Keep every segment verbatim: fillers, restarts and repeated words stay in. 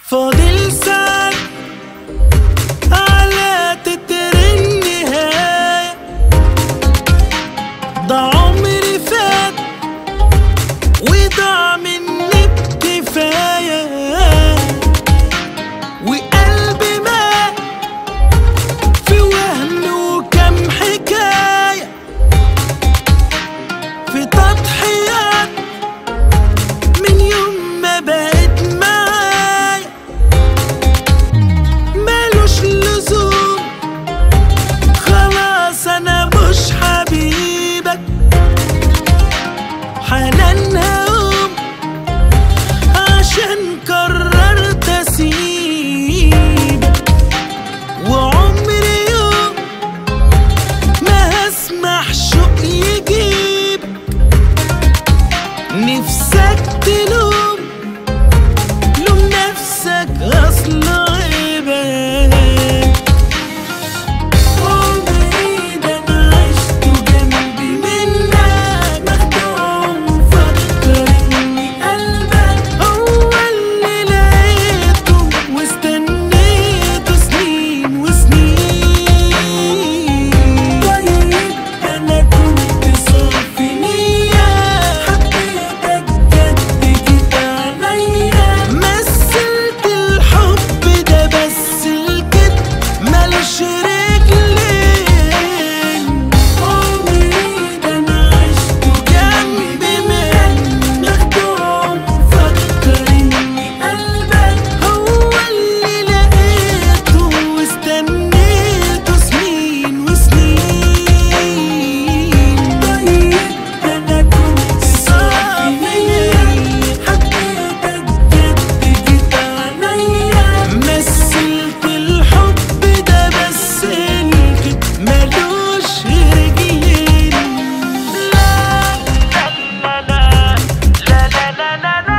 فاضل ساعات على تتر النهاية، ده عمري فات وضاع مني بكفاية، وقلبي مات في وهم وكم حكاية، في تضحيات من يوم ما بقت معايا، مالوش لزوم خلاص أنا مش حبيبك، حنان هقوم عشان قررت أسيبك، وعمري يوم ما هسمح شوق يجيبك، نفسك تلوم لوم نفسك أصل عيبك، عمري ده أنا عشته جنبي منك، مخدوع ومفكر إني قلبك هو اللي لقيته واستنيته سنين وسنين، طيب أنا كنت صافي نية، حبيتك جد جيت عليا، مثلت الحب ده بس الكدب ملوش رجلين، عمري ده أنا عشته جنبي منك، مخدوع ومفكر إني قلبك هو اللي لقيته واستنيته سنين وسنين، طيب أنا كنت صافي نية، حبيتك جد جيت عليا، مثلت الحب ده بس الكدب ملوش رجلين، لا لا لا لا لا لا لا لا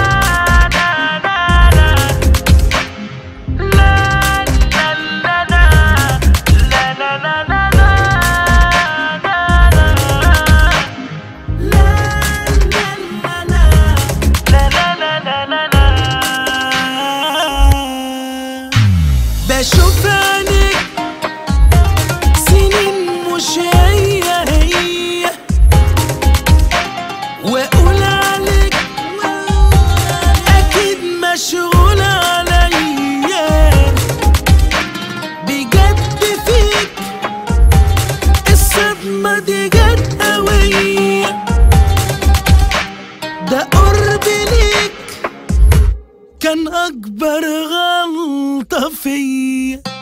بشوف عينيك سنين مش هي هي، واقول عليك اكيد مشغول عليا، بجد فيك الصدمة دي جت قوية، ده قربي ليك كان أكبر غلطة فيا.